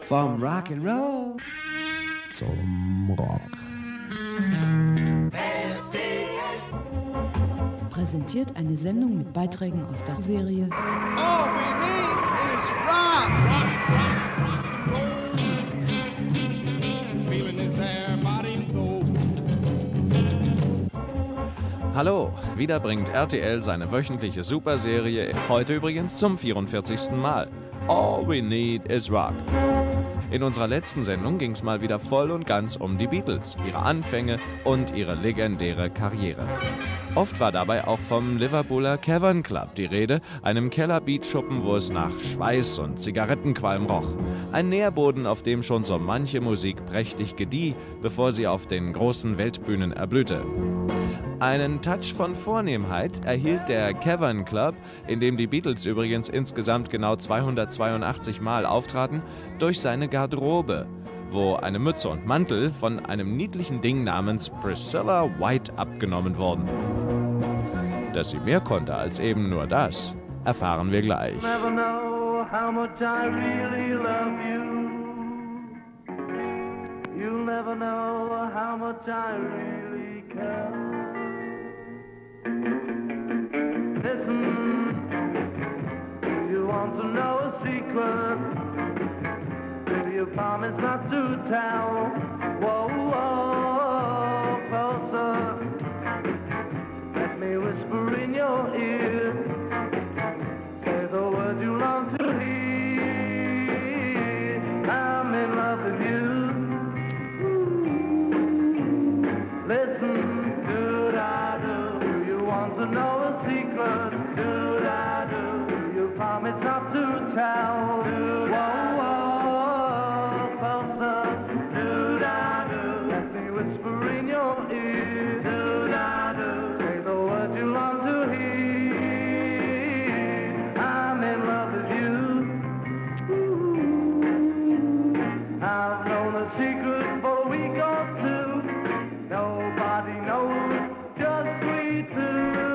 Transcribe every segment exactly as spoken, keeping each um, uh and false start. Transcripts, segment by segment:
Vom Rock'n'Roll zum Rock. Präsentiert eine Sendung mit Beiträgen aus der Serie All we need is rock! Hallo, wieder bringt R T L seine wöchentliche Superserie, heute übrigens zum vierundvierzigsten Mal. All we need is rock. In unserer letzten Sendung ging es mal wieder voll und ganz um die Beatles, ihre Anfänge und ihre legendäre Karriere. Oft war dabei auch vom Liverpooler Cavern Club die Rede, einem Keller-Beatschuppen, wo es nach Schweiß und Zigarettenqualm roch. Ein Nährboden, auf dem schon so manche Musik prächtig gedieh, bevor sie auf den großen Weltbühnen erblühte. Einen Touch von Vornehmheit erhielt der Cavern Club, in dem die Beatles übrigens insgesamt genau zweihundertzweiundachtzig Mal auftraten, durch seine Garderobe, wo eine Mütze und Mantel von einem niedlichen Ding namens Priscilla White abgenommen wurden. Dass sie mehr konnte als eben nur das, erfahren wir gleich. Never know how much I really love you. You'll never know how much I really care. Listen, you want to know a secret? Will you promise not to tell? Whoa, whoa, closer. Let me whisper in your ear. Say the words you long to hear. I'm in love with you. Listen, do-da-do. Do you want to know a secret? Do-da-do. Do you promise not to tell? Whoa, whoa, closer. Do-da-do. Let me whisper in your ear. Do-da-do. Say the words you long to hear. I'm in love with you. I've known a secret for a week or two. Nobody knows, just we two.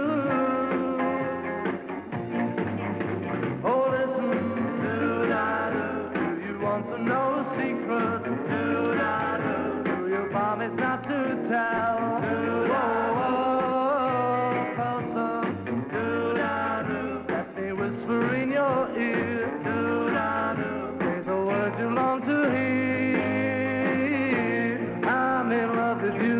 Oh, listen, do-da-do. Do you want to know a secret? Do-da-do. Do you promise not to tell? Do-da-do. Closer. Do-da-do. Let me whisper in your ear. Do-da-do. Say the words you long to hear. I'm in love with you.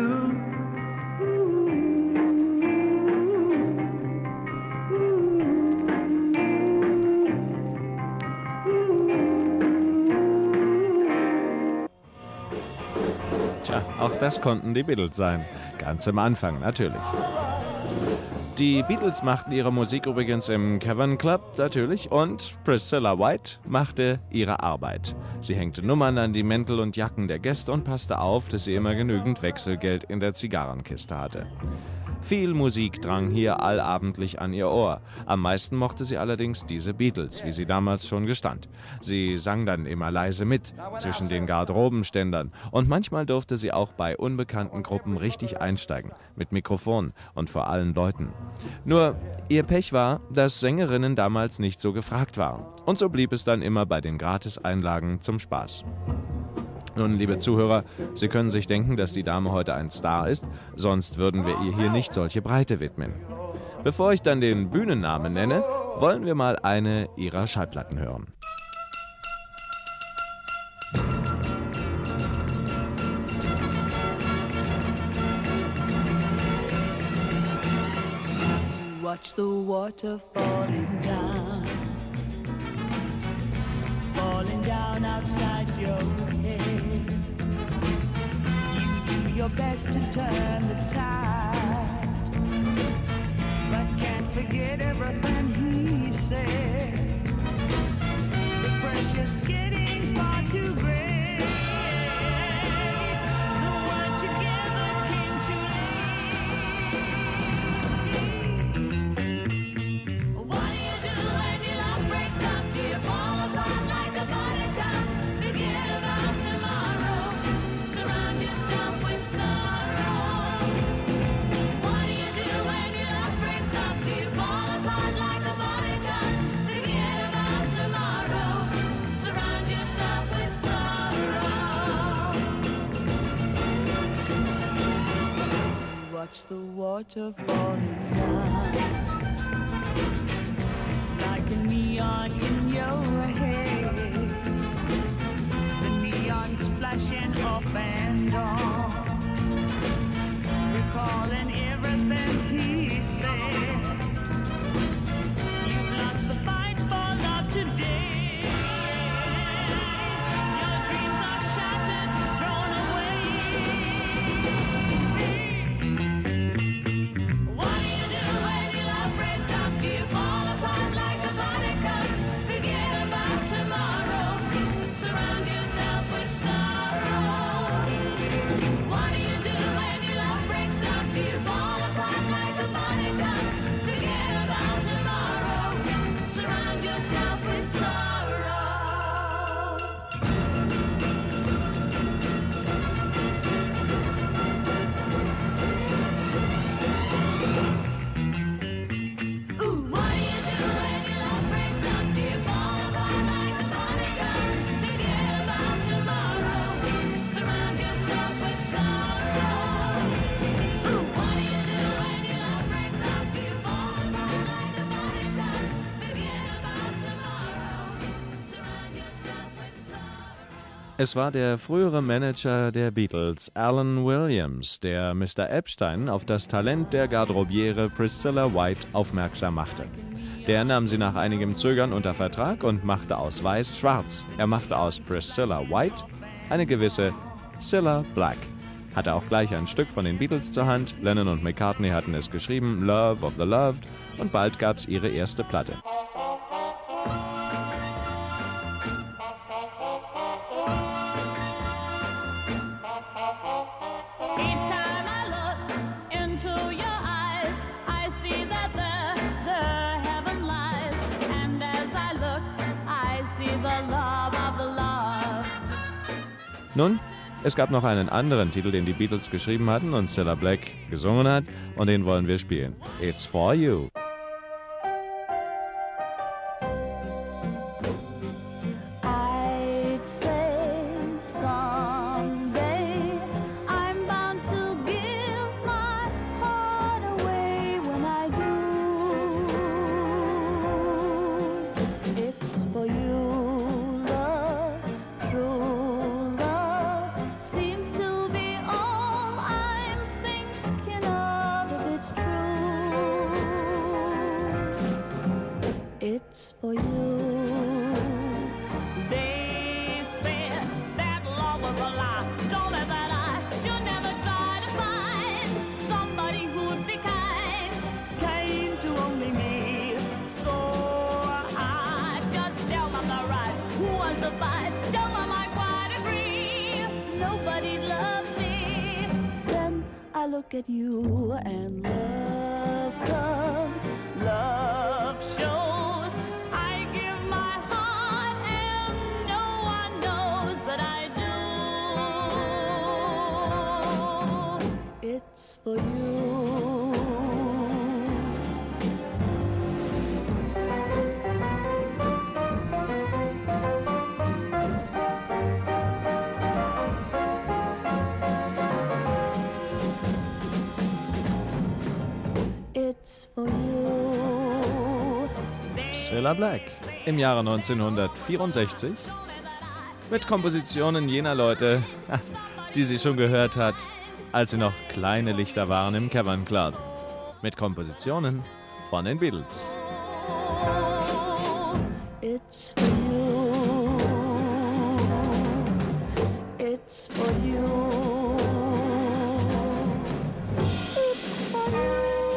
Tja, auch das konnten die Beatles sein. Ganz am Anfang natürlich. Die Beatles machten ihre Musik übrigens im Cavern Club natürlich und Priscilla White machte ihre Arbeit. Sie hängte Nummern an die Mäntel und Jacken der Gäste und passte auf, dass sie immer genügend Wechselgeld in der Zigarrenkiste hatte. Viel Musik drang hier allabendlich an ihr Ohr. Am meisten mochte sie allerdings diese Beatles, wie sie damals schon gestand. Sie sang dann immer leise mit, zwischen den Garderobenständern. Und manchmal durfte sie auch bei unbekannten Gruppen richtig einsteigen, mit Mikrofon und vor allen Leuten. Nur, ihr Pech war, dass Sängerinnen damals nicht so gefragt waren. Und so blieb es dann immer bei den Gratiseinlagen zum Spaß. Nun, liebe Zuhörer, Sie können sich denken, dass die Dame heute ein Star ist, sonst würden wir ihr hier nicht solche Breite widmen. Bevor ich dann den Bühnennamen nenne, wollen wir mal eine ihrer Schallplatten hören. Watch the water falling down, falling down outside your head. You do your best to turn the tide, but can't forget everything he said. The pressure's getting far too great. The one together came too late. What do you do when your love breaks up? Do you fall apart like a buttercup? Forget about tomorrow. Surround yourself with sorrow. What do you do when your love breaks up? Do you fall apart like a buttercup? water falling down like a neon in your head. The neon's flashing off and on, recalling everything he said. You've lost the fight for love today. Your dreams are shattered, thrown away. What do you do when your love breaks up? Do you fall apart like a body cup? Forget about tomorrow. Surround yourself with sorrow. What do you do when your love breaks up? Do you fall apart like a body cup? Forget about tomorrow. Surround yourself with sorrow. Ooh, what do you do when your love breaks up? Do you fall apart like a body cup? Forget about tomorrow. Surround yourself with sorrow. Ooh, what do you do when your love breaks up? Do you fall apart like a body cup? Forget about tomorrow. Surround yourself with sorrow. Es war der frühere Manager der Beatles, Alan Williams, der Mister Epstein auf das Talent der Garderobiere Priscilla White aufmerksam machte. Der nahm sie nach einigem Zögern unter Vertrag und machte aus Weiß schwarz. Er machte aus Priscilla White eine gewisse Cilla Black. Hatte auch gleich ein Stück von den Beatles zur Hand. Lennon und McCartney hatten es geschrieben, Love of the Loved, und bald gab's ihre erste Platte. Each time I look into your eyes, I see that there the heaven lies. And as I look, I see the love of the lost. Nun, es gab noch einen anderen Titel, den die Beatles geschrieben hatten und Cilla Black gesungen hat, und den wollen wir spielen. It's for you. I'd say someday I'm bound to give my heart away when I do. It's for you, love, true love seems to be all I'm thinking of if it's true. It's for you. They said that love was a lie. Don't let that I should never try to find somebody who'd be kind. Came to only me, so I just tell them the right. Who was the fight? Tell them I quite agree. Nobody loves me. Then I look at you and love comes, love shows. I give my heart and no one knows that I do. It's for you. It's for you. Cilla Black im Jahre neunzehnhundertvierundsechzig mit Kompositionen jener Leute, die sie schon gehört hat, als sie noch kleine Lichter waren im Cavern Club. Mit Kompositionen von den Beatles. It's for you. It's for you. It's for you.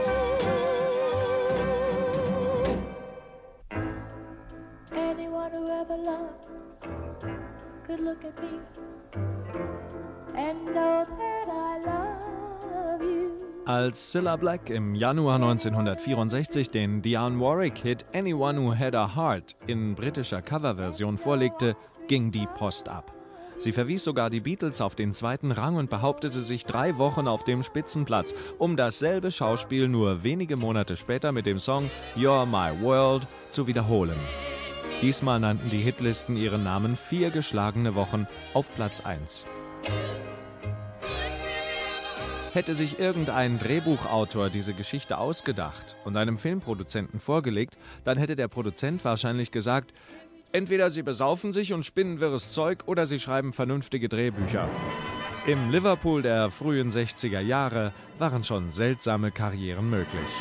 Anyone who ever loved could look at me and know that I love you. Als Cilla Black im Januar neunzehnhundertvierundsechzig den Dionne Warwick-Hit Anyone Who Had a Heart in britischer Coverversion vorlegte, ging die Post ab. Sie verwies sogar die Beatles auf den zweiten Rang und behauptete sich drei Wochen auf dem Spitzenplatz, um dasselbe Schauspiel nur wenige Monate später mit dem Song You're My World zu wiederholen. Diesmal nannten die Hitlisten ihren Namen vier geschlagene Wochen auf Platz eins. Hätte sich irgendein Drehbuchautor diese Geschichte ausgedacht und einem Filmproduzenten vorgelegt, dann hätte der Produzent wahrscheinlich gesagt, entweder sie besaufen sich und spinnen wirres Zeug oder sie schreiben vernünftige Drehbücher. Im Liverpool der frühen sechziger Jahre waren schon seltsame Karrieren möglich.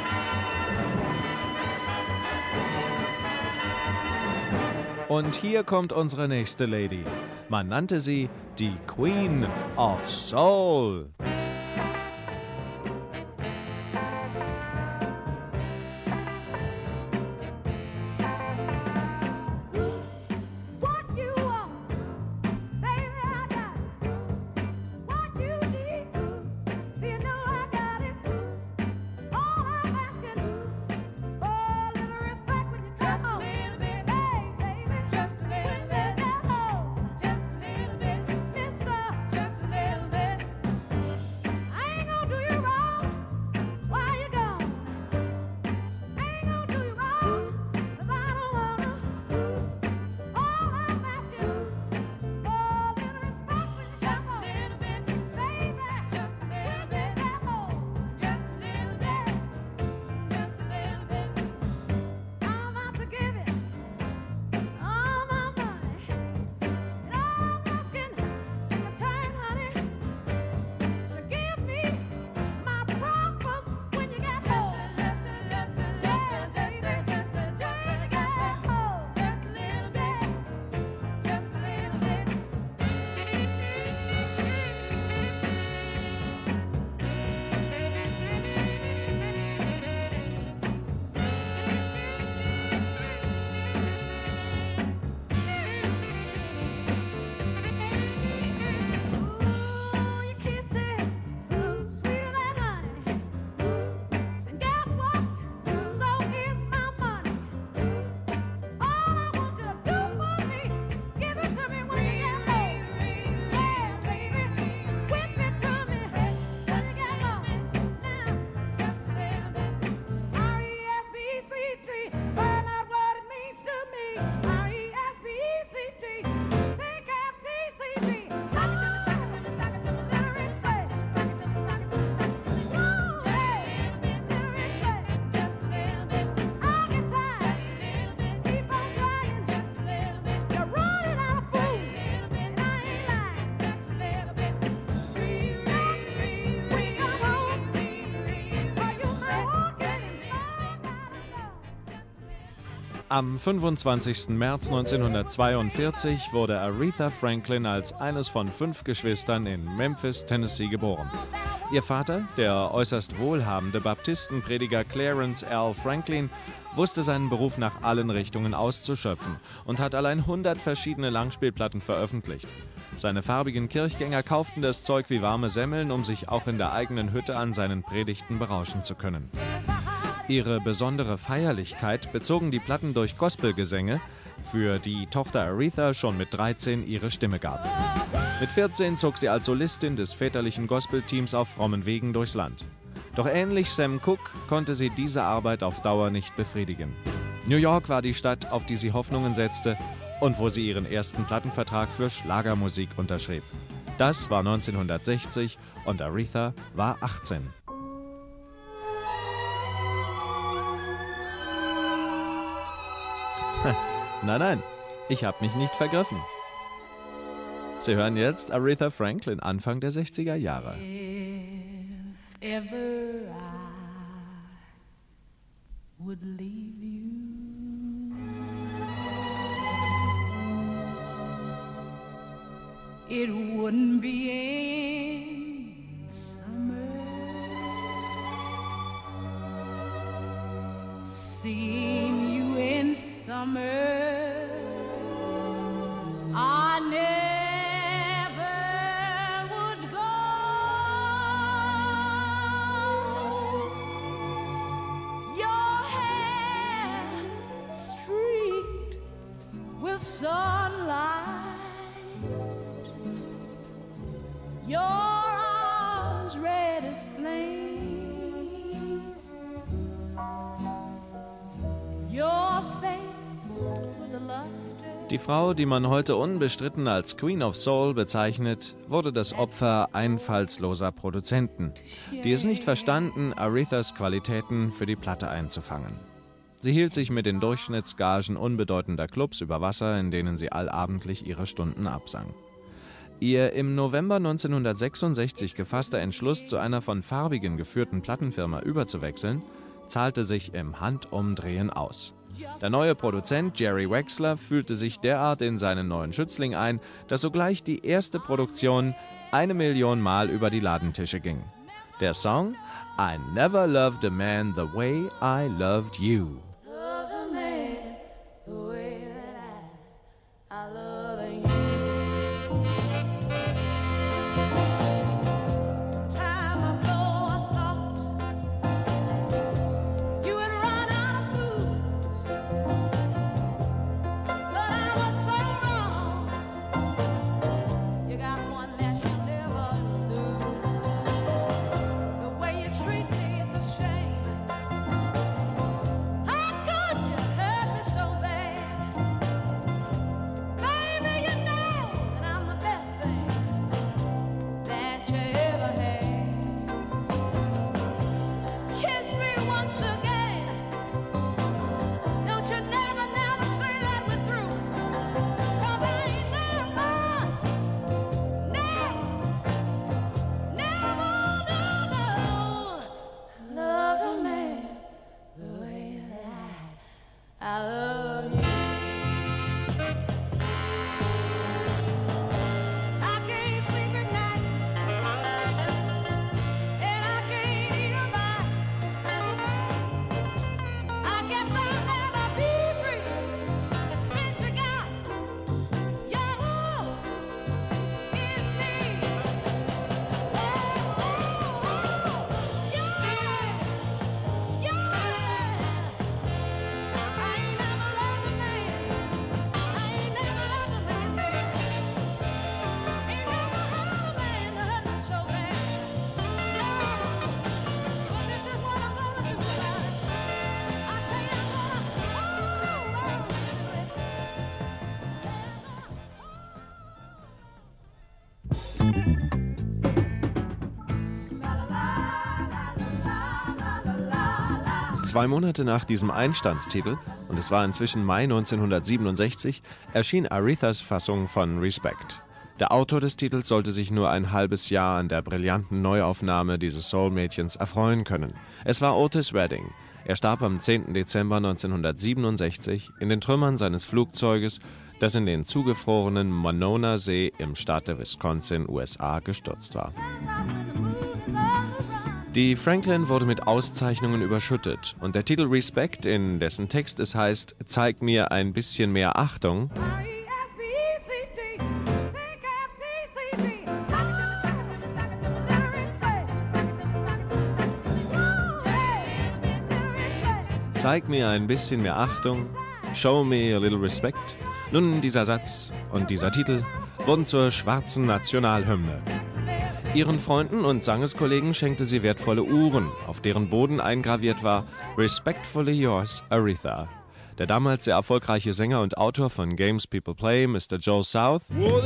Und hier kommt unsere nächste Lady. Man nannte sie die Queen of Soul. Am fünfundzwanzigsten März neunzehnhundertzweiundvierzig wurde Aretha Franklin als eines von fünf Geschwistern in Memphis, Tennessee geboren. Ihr Vater, der äußerst wohlhabende Baptistenprediger Clarence L. Franklin, wusste seinen Beruf nach allen Richtungen auszuschöpfen und hat allein hundert verschiedene Langspielplatten veröffentlicht. Seine farbigen Kirchgänger kauften das Zeug wie warme Semmeln, um sich auch in der eigenen Hütte an seinen Predigten berauschen zu können. Ihre besondere Feierlichkeit bezogen die Platten durch Gospelgesänge, für die Tochter Aretha schon mit dreizehn ihre Stimme gab. Mit vierzehn zog sie als Solistin des väterlichen Gospelteams auf frommen Wegen durchs Land. Doch ähnlich Sam Cooke konnte sie diese Arbeit auf Dauer nicht befriedigen. New York war die Stadt, auf die sie Hoffnungen setzte und wo sie ihren ersten Plattenvertrag für Schlagermusik unterschrieb. Das war neunzehnhundertsechzig und Aretha war achtzehn. Nein, nein, ich habe mich nicht vergriffen. Sie hören jetzt Aretha Franklin, Anfang der sechziger Jahre. If ever I would leave you, it wouldn't be in summer. Seeing you in summer, I never would go. Your hair streaked with sunlight, your arms red as flame, your face with a luster Die Frau, die man heute unbestritten als Queen of Soul bezeichnet, wurde das Opfer einfallsloser Produzenten, die es nicht verstanden, Arethas Qualitäten für die Platte einzufangen. Sie hielt sich mit den Durchschnittsgagen unbedeutender Clubs über Wasser, in denen sie allabendlich ihre Stunden absang. Ihr im November neunzehnhundertsechsundsechzig gefasster Entschluss, zu einer von Farbigen geführten Plattenfirma überzuwechseln, zahlte sich im Handumdrehen aus. Der neue Produzent Jerry Wexler fühlte sich derart in seinen neuen Schützling ein, dass sogleich die erste Produktion eine Million Mal über die Ladentische ging. Der Song I Never Loved a Man the Way I Loved You. Zwei Monate nach diesem Einstandstitel, und es war inzwischen Mai neunzehnhundertsiebenundsechzig, erschien Arethas Fassung von Respect. Der Autor des Titels sollte sich nur ein halbes Jahr an der brillanten Neuaufnahme dieses Soul-Mädchens erfreuen können. Es war Otis Redding. Er starb am zehnten Dezember neunzehnhundertsiebenundsechzig in den Trümmern seines Flugzeuges, das in den zugefrorenen Monona-See im Staat der Wisconsin, U S A, gestürzt war. Die Franklin wurde mit Auszeichnungen überschüttet und der Titel Respect, in dessen Text es heißt, zeig mir ein bisschen mehr Achtung, zeig mir ein bisschen mehr Achtung, show me a little respect. Nun, dieser Satz und dieser Titel wurden zur schwarzen Nationalhymne. Ihren Freunden und Sangeskollegen schenkte sie wertvolle Uhren, auf deren Boden eingraviert war Respectfully yours, Aretha. Der damals sehr erfolgreiche Sänger und Autor von Games People Play, Mister Joe South,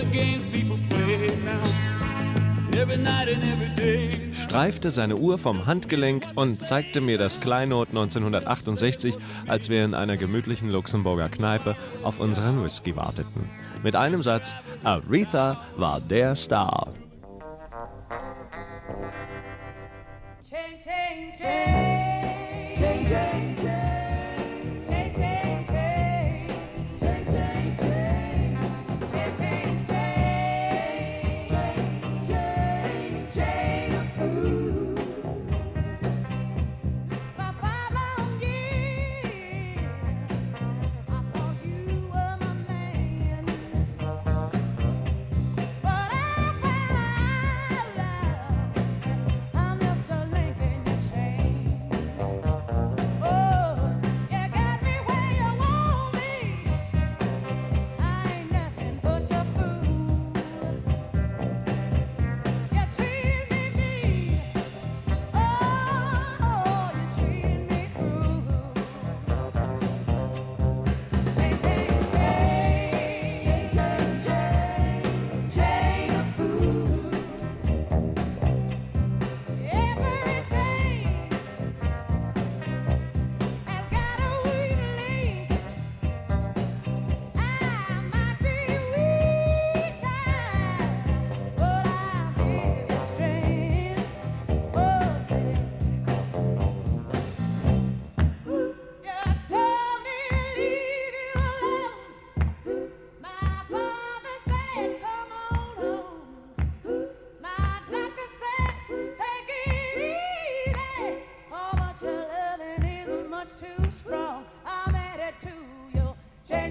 streifte seine Uhr vom Handgelenk und zeigte mir das Kleinod neunzehnhundertachtundsechzig, als wir in einer gemütlichen Luxemburger Kneipe auf unseren Whisky warteten. Mit einem Satz: Aretha war der Star.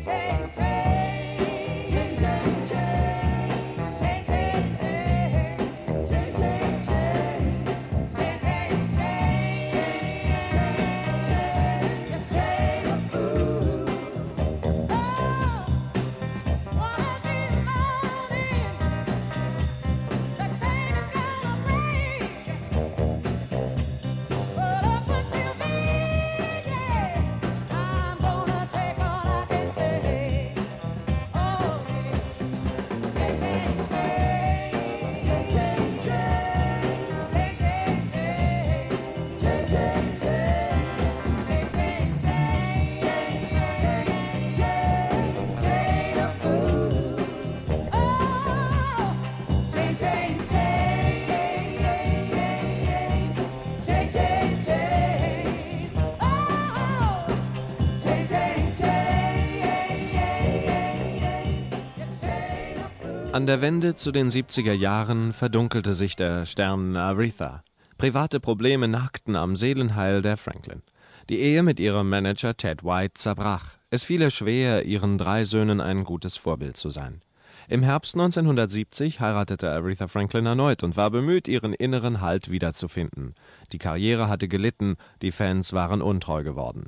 An der Wende zu den siebziger Jahren verdunkelte sich der Stern Aretha. Private Probleme nagten am Seelenheil der Franklin. Die Ehe mit ihrem Manager Ted White zerbrach. Es fiel ihr schwer, ihren drei Söhnen ein gutes Vorbild zu sein. Im Herbst neunzehnhundertsiebzig heiratete Aretha Franklin erneut und war bemüht, ihren inneren Halt wiederzufinden. Die Karriere hatte gelitten, die Fans waren untreu geworden.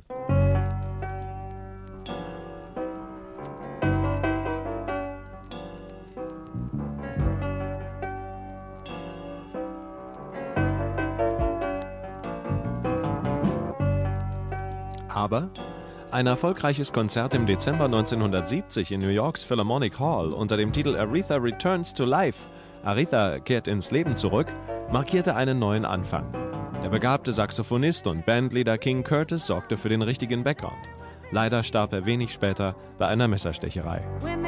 Aber ein erfolgreiches Konzert im Dezember neunzehnhundertsiebzig in New Yorks Philharmonic Hall unter dem Titel Aretha Returns to Life, Aretha kehrt ins Leben zurück, markierte einen neuen Anfang. Der begabte Saxophonist und Bandleader King Curtis sorgte für den richtigen Background. Leider starb er wenig später bei einer Messerstecherei.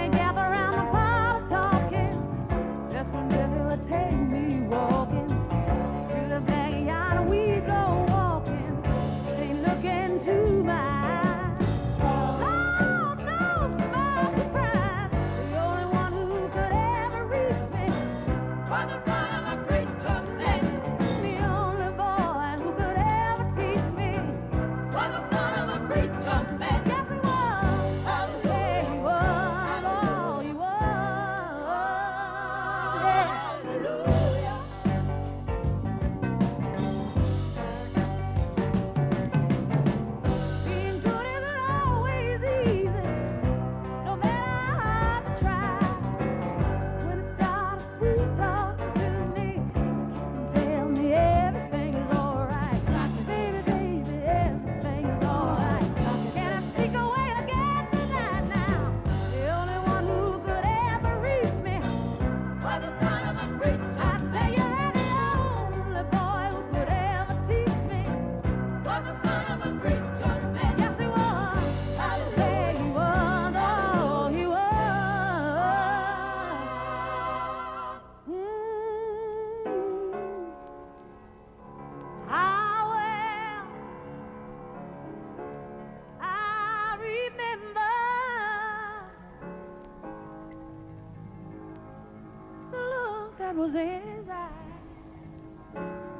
Was in his eyes,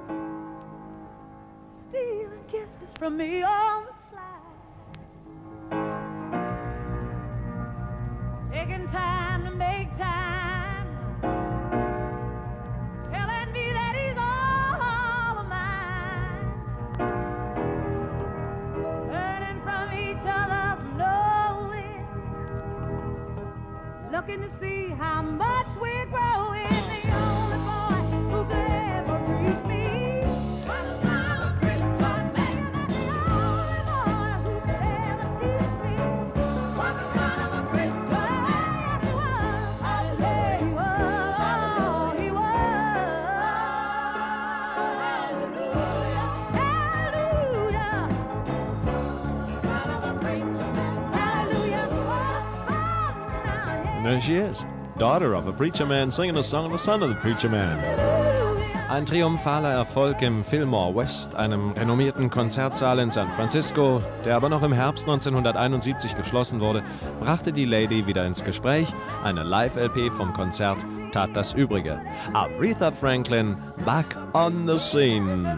stealing kisses from me on the slide, taking time to make time, telling me that he's all of mine, learning from each other's knowing, looking to see how much we're growing. There she is, daughter of a preacher man singing a song of the son of the preacher man. Ein triumphaler Erfolg im Fillmore West, einem renommierten Konzertsaal in San Francisco, der aber noch im Herbst neunzehnhunderteinundsiebzig geschlossen wurde, brachte die Lady wieder ins Gespräch. Eine Live-L P vom Konzert tat das Übrige. Aretha Franklin, back on the scene.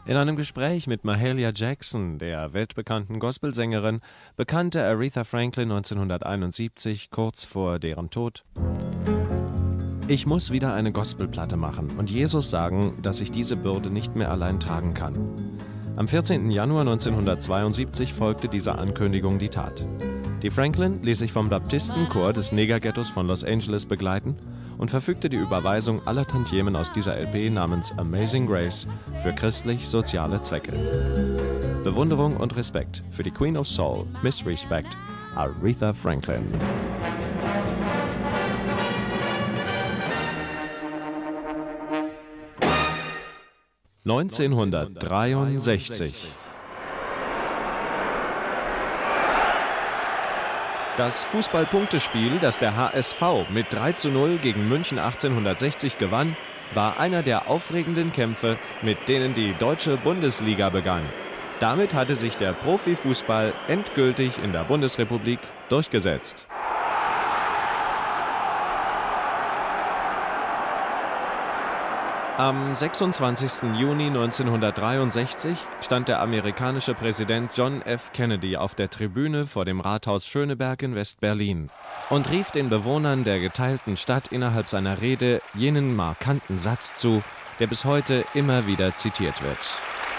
In einem Gespräch mit Mahalia Jackson, der weltbekannten Gospelsängerin, bekannte Aretha Franklin neunzehnhunderteinundsiebzig, kurz vor deren Tod: Ich muss wieder eine Gospelplatte machen und Jesus sagen, dass ich diese Bürde nicht mehr allein tragen kann. Am vierzehnten Januar neunzehnhundertzweiundsiebzig folgte dieser Ankündigung die Tat. Die Franklin ließ sich vom Baptistenchor des Negerghettos von Los Angeles begleiten und verfügte die Überweisung aller Tantiemen aus dieser L P namens Amazing Grace für christlich-soziale Zwecke. Bewunderung und Respekt für die Queen of Soul, Miss Respect, Aretha Franklin. neunzehnhundertdreiundsechzig. Das Fußball-Punktespiel, das der H S V mit drei zu null gegen München achtzehnhundertsechzig gewann, war einer der aufregenden Kämpfe, mit denen die deutsche Bundesliga begann. Damit hatte sich der Profifußball endgültig in der Bundesrepublik durchgesetzt. Am sechsundzwanzigsten Juni neunzehnhundertdreiundsechzig stand der amerikanische Präsident John F. Kennedy auf der Tribüne vor dem Rathaus Schöneberg in West-Berlin und rief den Bewohnern der geteilten Stadt innerhalb seiner Rede jenen markanten Satz zu, der bis heute immer wieder zitiert wird.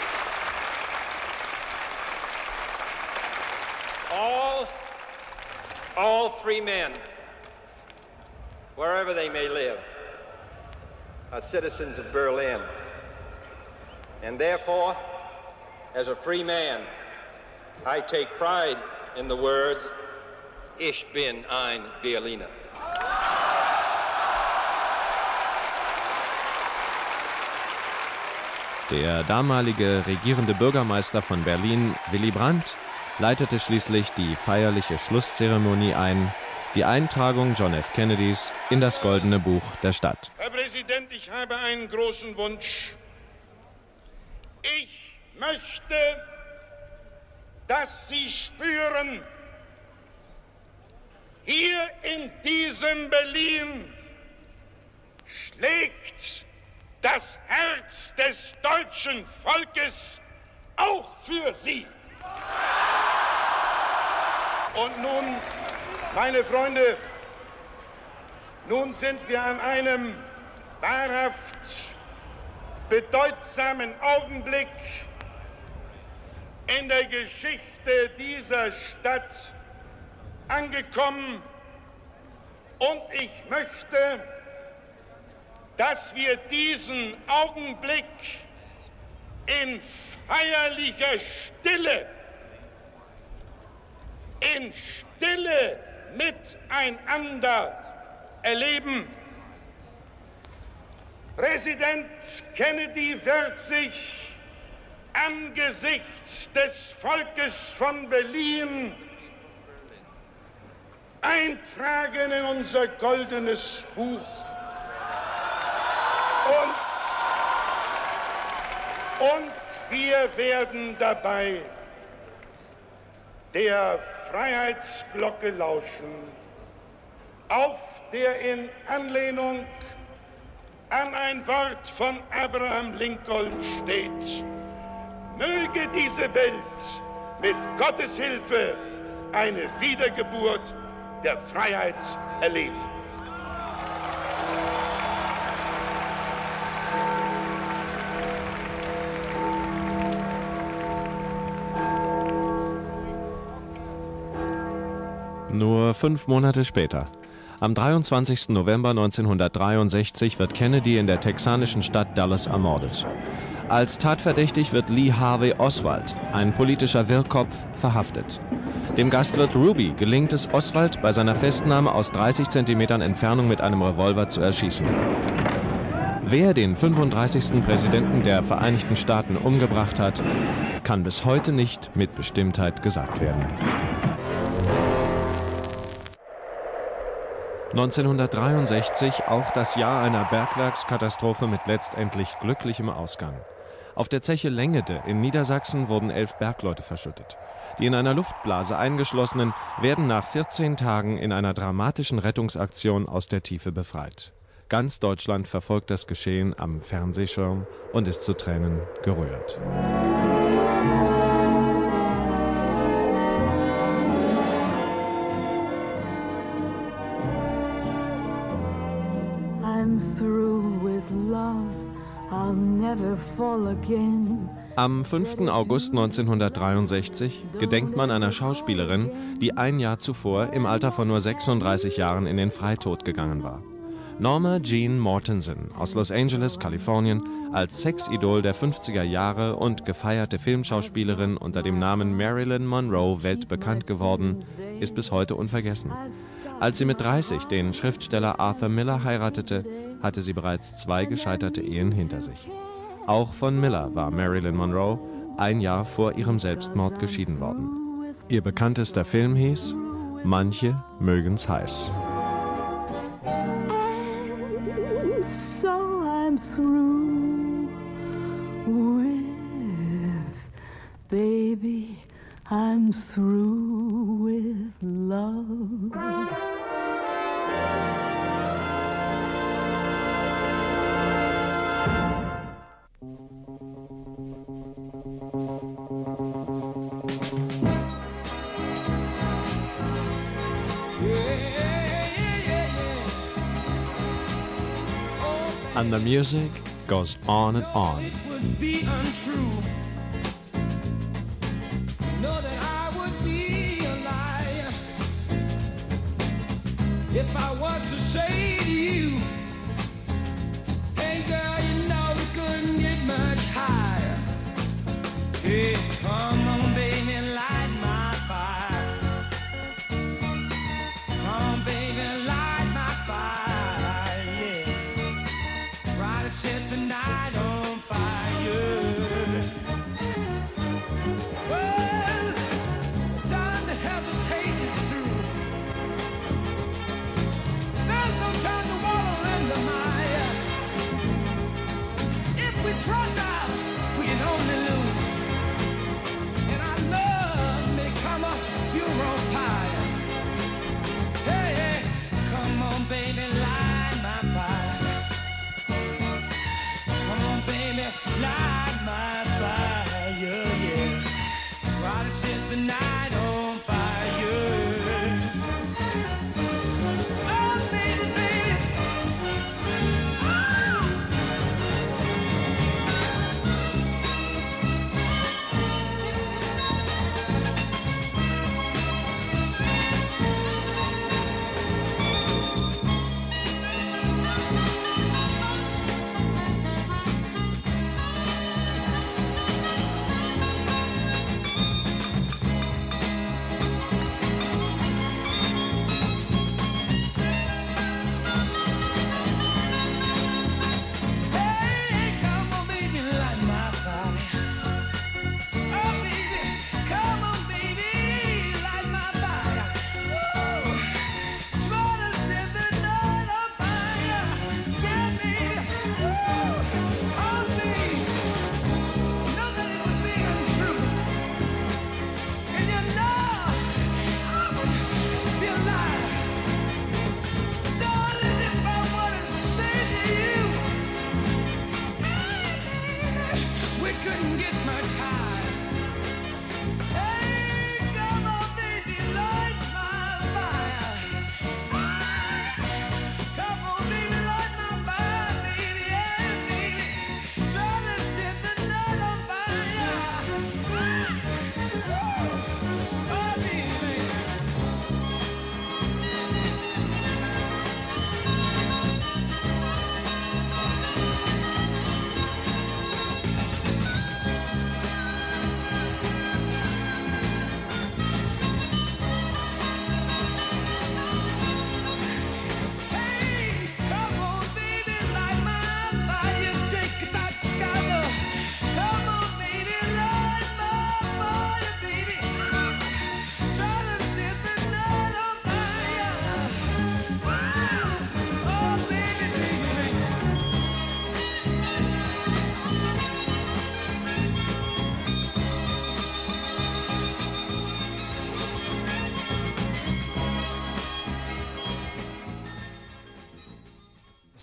All, all free men, wherever they may live, are citizens of Berlin, and therefore, as a free man, I take pride in the words, Ich bin ein Berliner. Der damalige regierende Bürgermeister von Berlin, Willy Brandt, leitete schließlich die feierliche Schlusszeremonie ein, die Eintragung John F. Kennedys in das Goldene Buch der Stadt. Herr Präsident, ich habe einen großen Wunsch. Ich möchte, dass Sie spüren, hier in diesem Berlin schlägt das Herz des deutschen Volkes auch für Sie. Und nun, meine Freunde, nun sind wir an einem wahrhaft bedeutsamen Augenblick in der Geschichte dieser Stadt angekommen, und ich möchte, dass wir diesen Augenblick in feierlicher Stille, in Stille miteinander erleben. Präsident Kennedy wird sich angesichts des Volkes von Berlin eintragen in unser goldenes Buch. Und, und wir werden dabei der Freiheitsglocke lauschen, auf der in Anlehnung an ein Wort von Abraham Lincoln steht: Möge diese Welt mit Gottes Hilfe eine Wiedergeburt der Freiheit erleben. Nur fünf Monate später, am dreiundzwanzigsten November neunzehnhundertdreiundsechzig, wird Kennedy in der texanischen Stadt Dallas ermordet. Als tatverdächtig wird Lee Harvey Oswald, ein politischer Wirrkopf, verhaftet. Dem Gastwirt Ruby gelingt es, Oswald bei seiner Festnahme aus dreißig Zentimetern Entfernung mit einem Revolver zu erschießen. Wer den fünfunddreißigsten Präsidenten der Vereinigten Staaten umgebracht hat, kann bis heute nicht mit Bestimmtheit gesagt werden. neunzehnhundertdreiundsechzig, auch das Jahr einer Bergwerkskatastrophe mit letztendlich glücklichem Ausgang. Auf der Zeche Lengede in Niedersachsen wurden elf Bergleute verschüttet. Die in einer Luftblase eingeschlossenen werden nach vierzehn Tagen in einer dramatischen Rettungsaktion aus der Tiefe befreit. Ganz Deutschland verfolgt das Geschehen am Fernsehschirm und ist zu Tränen gerührt. I'm through with love, I'll never fall again. Am fünften August neunzehnhundertdreiundsechzig gedenkt man einer Schauspielerin, die ein Jahr zuvor im Alter von nur sechsunddreißig Jahren in den Freitod gegangen war. Norma Jean Mortensen aus Los Angeles, Kalifornien, als Sexidol der fünfziger Jahre und gefeierte Filmschauspielerin unter dem Namen Marilyn Monroe weltbekannt geworden, ist bis heute unvergessen. Als sie mit dreißig den Schriftsteller Arthur Miller heiratete, hatte sie bereits zwei gescheiterte Ehen hinter sich. Auch von Miller war Marilyn Monroe ein Jahr vor ihrem Selbstmord geschieden worden. Ihr bekanntester Film hieß »Manche mögen's heiß«. So I'm through with, baby, I'm through with love. And the music goes on and on. It would be untrue. Know that I would be a liar if I were to say to you, hey girl, you know we couldn't get much higher. Hey, come on, baby, light my fire. Come, baby, light my fire, yeah. Try to set the night on fire. Well, time to hesitate is through. There's no time to wallow in the mire. If we try now, we can only lose.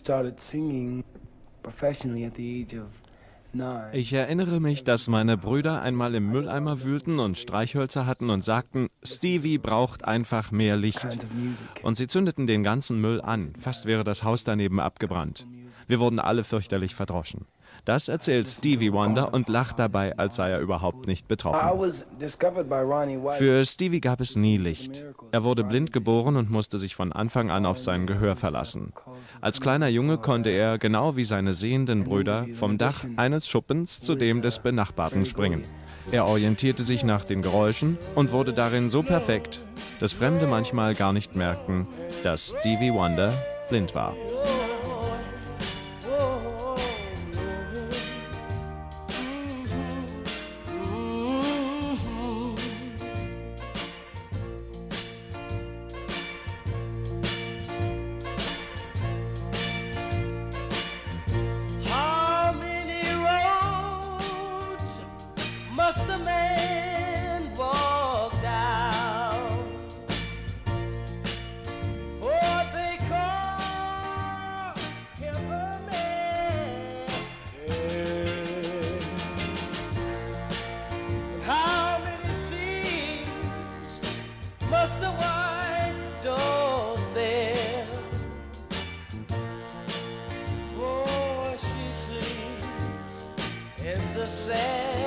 started singing professionally at the age of nine. Ich erinnere mich, dass meine Brüder einmal im Mülleimer wühlten und Streichhölzer hatten und sagten, Stevie braucht einfach mehr Licht. Und sie zündeten den ganzen Müll an, fast wäre das Haus daneben abgebrannt. Wir wurden alle fürchterlich verdroschen. Das erzählt Stevie Wonder und lacht dabei, als sei er überhaupt nicht betroffen. Für Stevie gab es nie Licht. Er wurde blind geboren und musste sich von Anfang an auf sein Gehör verlassen. Als kleiner Junge konnte er, genau wie seine sehenden Brüder, vom Dach eines Schuppens zu dem des Benachbarten springen. Er orientierte sich nach den Geräuschen und wurde darin so perfekt, dass Fremde manchmal gar nicht merkten, dass Stevie Wonder blind war. Must the man walk down? For they call him a man. And how many seas must the white dove sail? For she sleeps in the sand.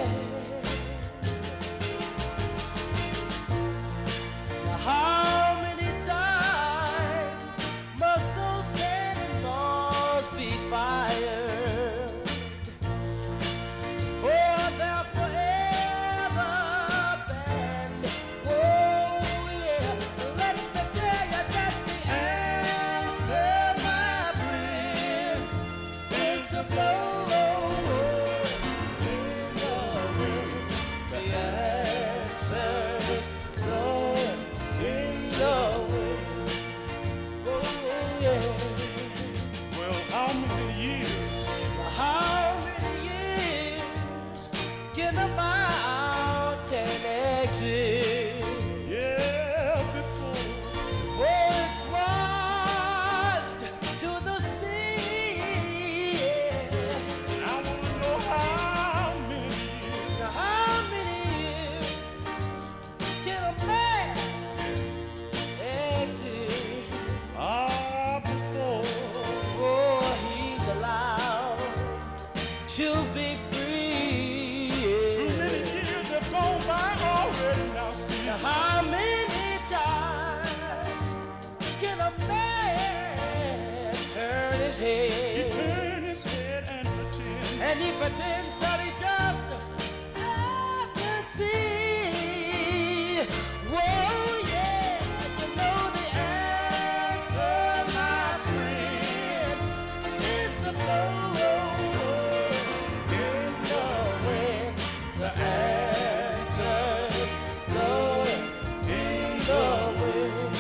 How many times must those cannonballs be fired? For they're forever banned. Oh yeah, let me tell you that the answer, my friend, is to blow in the wind. The answer is blowing in the wind. Oh yeah. Well, how many years? How many years can a mountain exist? Yeah, before before it's washed to the sea. I wanna know how many years. Now, how many years can a man exit? Ah, before, before he's allowed to be free. Many years have gone by already now, Steve. Now, how many times can a man turn his head? He turn his head and pretend. And he pretends that he just doesn't see. Whoa, yeah, you know the answer, my friend, is a blow in the wind. The answer's blowing in the wind.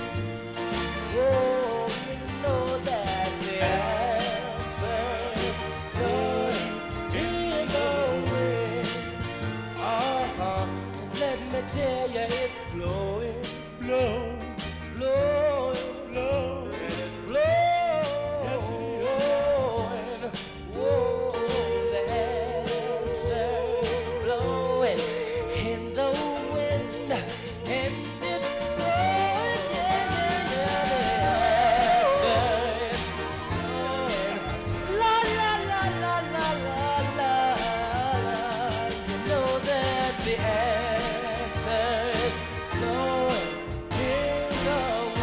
Whoa, you know that the answer's blowing in the wind. Uh-huh, let me tell you it's blowing, blowing, blowing, blowing, it's blowing. Yes, it is. Whoa, the answer's blowing in the wind, and it's blowing, yeah, yeah, yeah, the answer is blowing. La, la, la, la, la, la, la. You know that the answer is blowing in the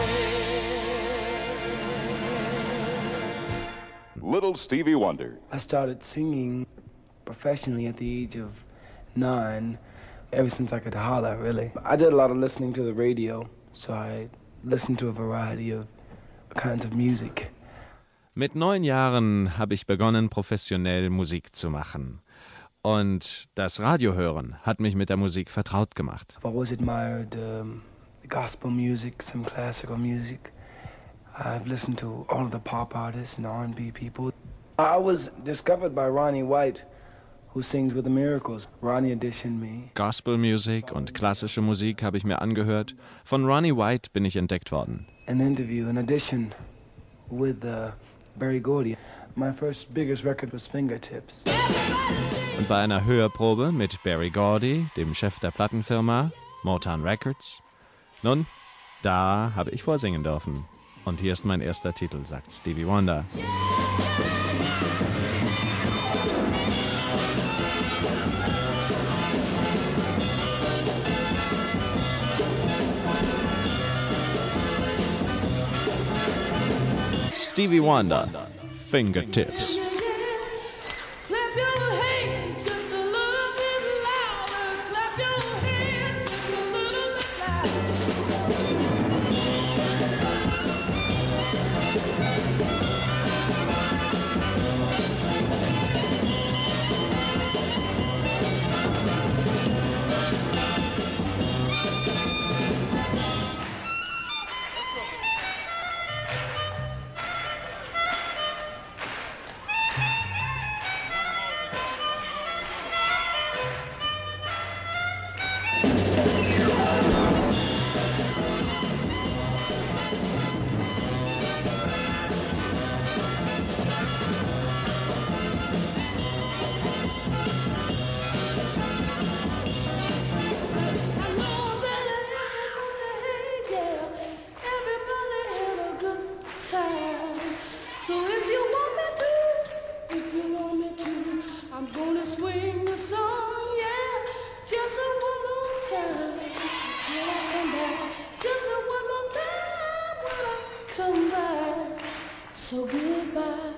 wind. Little Stevie Wonder. I started singing professionally at the age of nine, ever since I could holler, really. I did a lot of listening to the radio, so I listened to a variety of kinds of music. Mit neun Jahren habe ich begonnen, professionell Musik zu machen. Und das Radiohören hat mich mit der Musik vertraut gemacht. I've always admired um, gospel music, some classical music. I've listened to all of the pop artists and R and B people. I was discovered by Ronnie White, who sings with the Miracles. Ronnie auditioned me. Gospelmusik und klassische Musik habe ich mir angehört. Von Ronnie White bin ich entdeckt worden. An interview, an audition with the Berry Gordy. My first biggest record was Fingertips. Und bei einer Hörprobe mit Berry Gordy, dem Chef der Plattenfirma Motown Records, nun, da habe ich vorsingen dürfen. Und hier ist mein erster Titel, sagt Stevie Wonder. Stevie Wonder, Fingertips. Clap your hands just a little bit louder. Clap your hands just a little bit So goodbye.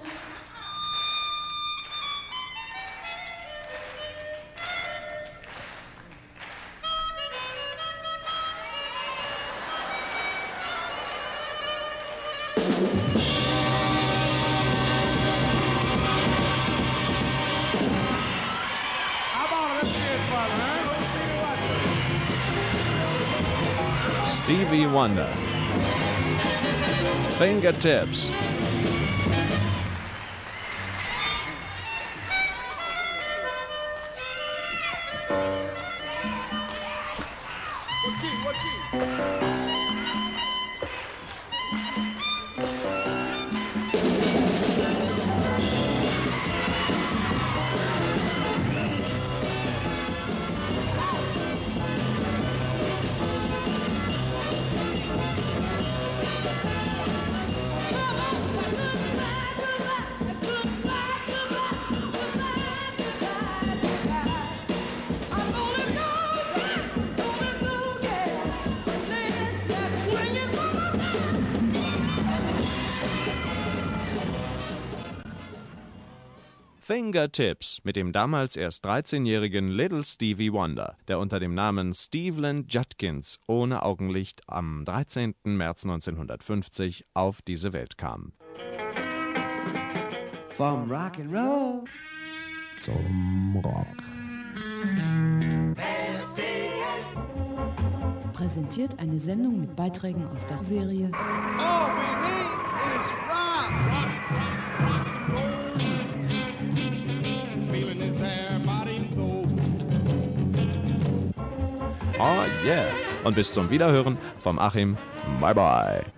Stevie Wonder, Fingertips. Fingertips mit dem damals erst dreizehnjährigen Little Stevie Wonder, der unter dem Namen Stevland Judkins ohne Augenlicht am dreizehnten März neunzehnhundertfünfzig auf diese Welt kam. Vom Rock'n'Roll zum Rock. Präsentiert eine Sendung mit Beiträgen aus der Serie All we need is rock. Feeling is there, body low. Oh yeah! Und bis zum Wiederhören vom Achim. Bye bye.